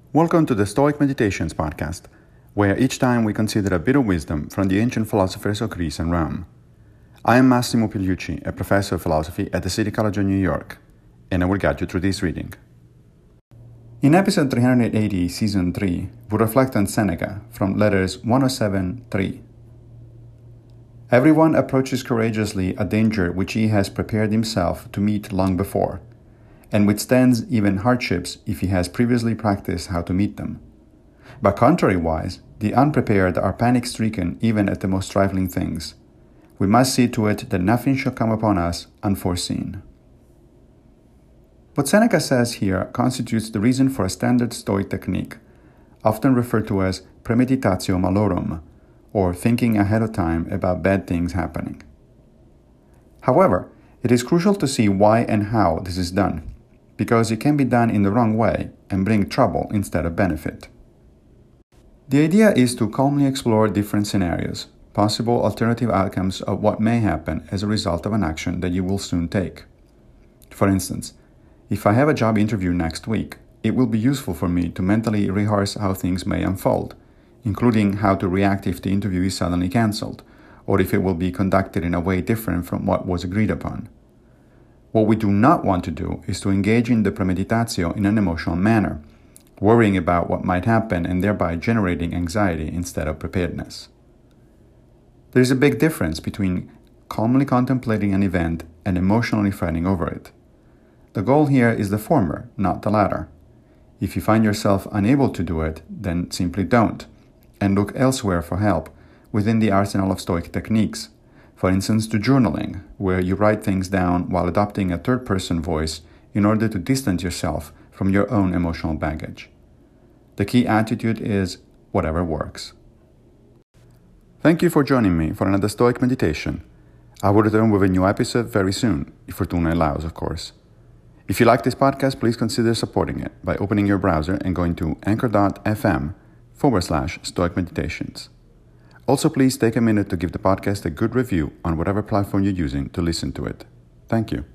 Welcome to the Stoic Meditations podcast, where each time we consider a bit of wisdom from the ancient philosophers of Greece and Rome. I am Massimo Pigliucci, a professor of philosophy at the City College of New York, and I will guide you through this reading. In episode 380, season 3, we reflect on Seneca from letters 107-3. Everyone approaches courageously a danger which he has prepared himself to meet long before, and withstands even hardships if he has previously practiced how to meet them. But contrariwise, the unprepared are panic-stricken even at the most trifling things. We must see to it that nothing shall come upon us unforeseen. What Seneca says here constitutes the reason for a standard Stoic technique, often referred to as premeditatio malorum, or thinking ahead of time about bad things happening. However, it is crucial to see why and how this is done, because it can be done in the wrong way and bring trouble instead of benefit. The idea is to calmly explore different scenarios, possible alternative outcomes of what may happen as a result of an action that you will soon take. For instance, if I have a job interview next week, it will be useful for me to mentally rehearse how things may unfold, including how to react if the interview is suddenly cancelled, or if it will be conducted in a way different from what was agreed upon. What we do not want to do is to engage in the premeditatio in an emotional manner, worrying about what might happen and thereby generating anxiety instead of preparedness. There is a big difference between calmly contemplating an event and emotionally fretting over it. The goal here is the former, not the latter. If you find yourself unable to do it, then simply don't, and look elsewhere for help within the arsenal of Stoic techniques. For instance, to journaling, where you write things down while adopting a third-person voice in order to distance yourself from your own emotional baggage. The key attitude is whatever works. Thank you for joining me for another Stoic meditation. I will return with a new episode very soon, if Fortuna allows, of course. If you like this podcast, please consider supporting it by opening your browser and going to anchor.fm/Stoic Meditations. Also, please take a minute to give the podcast a good review on whatever platform you're using to listen to it. Thank you.